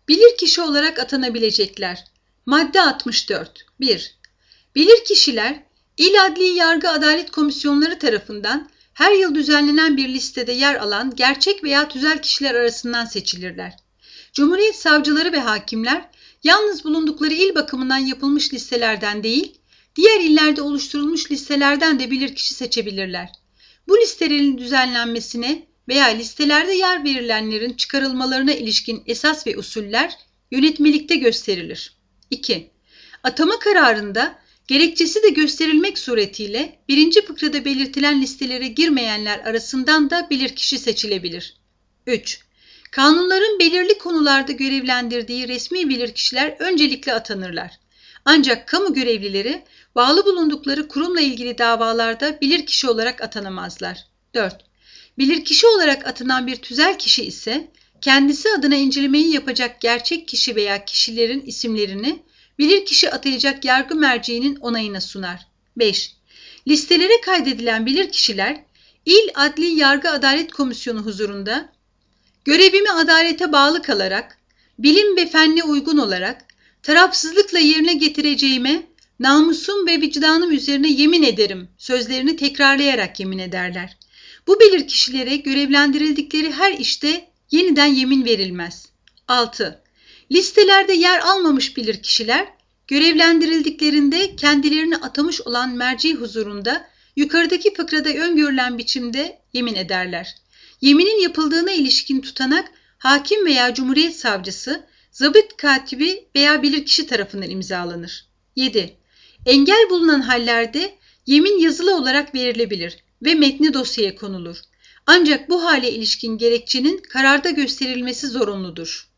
Bilirkişi olarak atanabilecekler. Madde 64. 1. Bilirkişiler, İl Adli Yargı Adalet Komisyonları tarafından her yıl düzenlenen bir listede yer alan gerçek veya tüzel kişiler arasından seçilirler. Cumhuriyet savcıları ve hakimler, yalnız bulundukları il bakımından yapılmış listelerden değil, diğer illerde oluşturulmuş listelerden de bilirkişi seçebilirler. Bu listelerin düzenlenmesine veya listelerde yer verilenlerin çıkarılmalarına ilişkin esas ve usuller yönetmelikte gösterilir. 2. Atama kararında gerekçesi de gösterilmek suretiyle 1. fıkrada belirtilen listelere girmeyenler arasından da bilirkişi seçilebilir. 3. Kanunların belirli konularda görevlendirdiği resmi bilirkişiler öncelikle atanırlar. Ancak kamu görevlileri bağlı bulundukları kurumla ilgili davalarda bilirkişi olarak atanamazlar. 4. Bilirkişi olarak atanan bir tüzel kişi ise kendisi adına incelemeyi yapacak gerçek kişi veya kişilerin isimlerini bilirkişi atayacak yargı merciğinin onayına sunar. 5. Listelere kaydedilen bilirkişiler İl Adli Yargı Adalet Komisyonu huzurunda görevimi adalete bağlı kalarak, bilim ve fenne uygun olarak, tarafsızlıkla yerine getireceğime, namusum ve vicdanım üzerine yemin ederim sözlerini tekrarlayarak yemin ederler. Bu bilirkişilere görevlendirildikleri her işte yeniden yemin verilmez. 6. Listelerde yer almamış bilirkişiler, görevlendirildiklerinde kendilerini atamış olan merci huzurunda yukarıdaki fıkrada öngörülen biçimde yemin ederler. Yeminin yapıldığına ilişkin tutanak, hakim veya cumhuriyet savcısı, zabıt katibi veya bilirkişi tarafından imzalanır. 7. Engel bulunan hallerde yemin yazılı olarak verilebilir ve metni dosyaya konulur. Ancak bu hale ilişkin gerekçenin kararda gösterilmesi zorunludur.